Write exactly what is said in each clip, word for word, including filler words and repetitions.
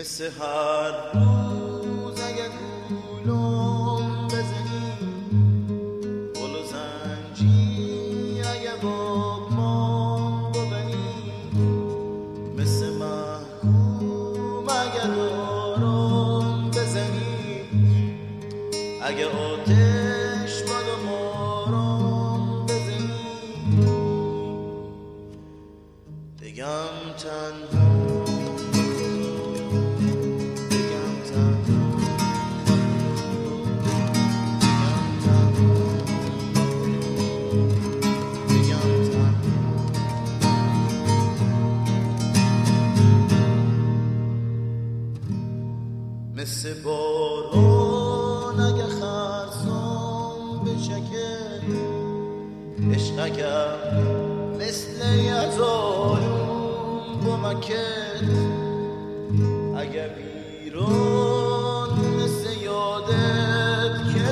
مثل هر روز اگه گولم بزنی گل و زنجی اگه با ما ببنی مثل محکوم اگه دارم بزنی اگه آتش باد و مارم بزنی بگم تنها مثل باران اگه خرسام بچکه عشق اگر مثل یزالون بمکت اگه بیرون مثل یادت که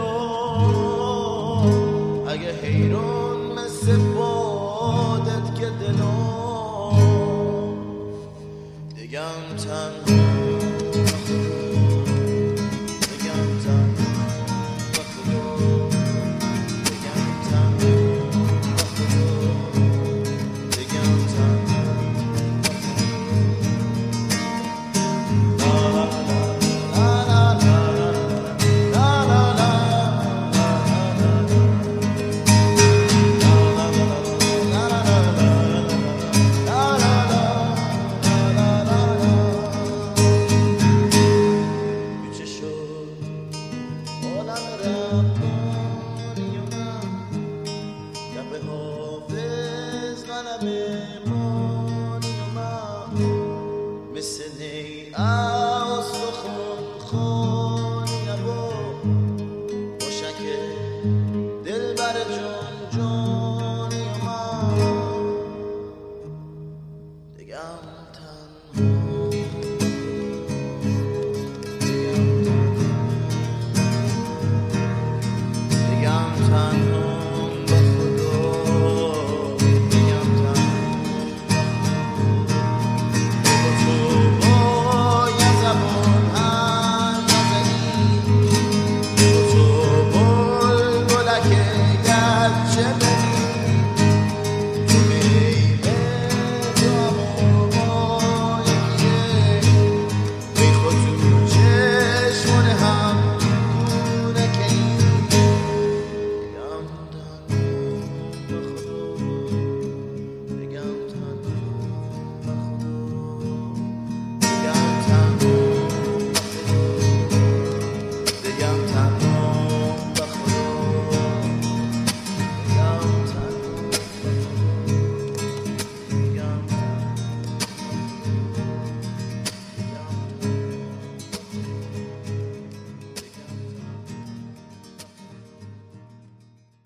دلم اگه حیران مثل بادت که دلم دگم تنها